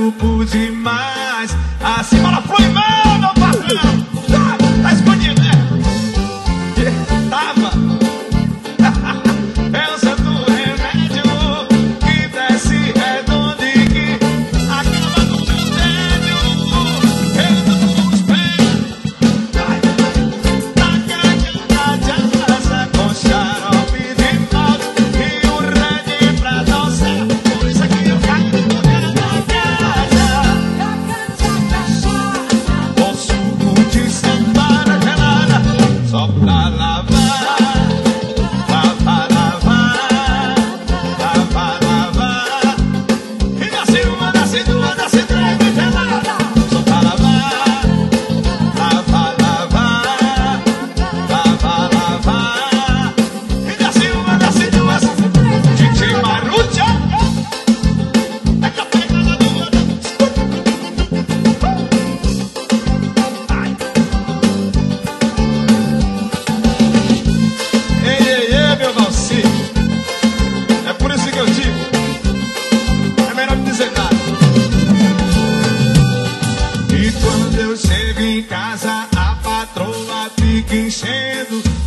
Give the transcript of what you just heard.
grupo demais. Assim, bola foi mal, meu patrão. Tá escondido, né? Tava. É o santo remédio que desce redondo e que acaba com o meu tédio. Eu dou os pés. Taca de asa com xarope de malte e um red pra dançar. Por isso aqui eu caio na casa. Com suco de samara gelada só pra lavar. E quando eu chego em casa, a patroa fica enchendo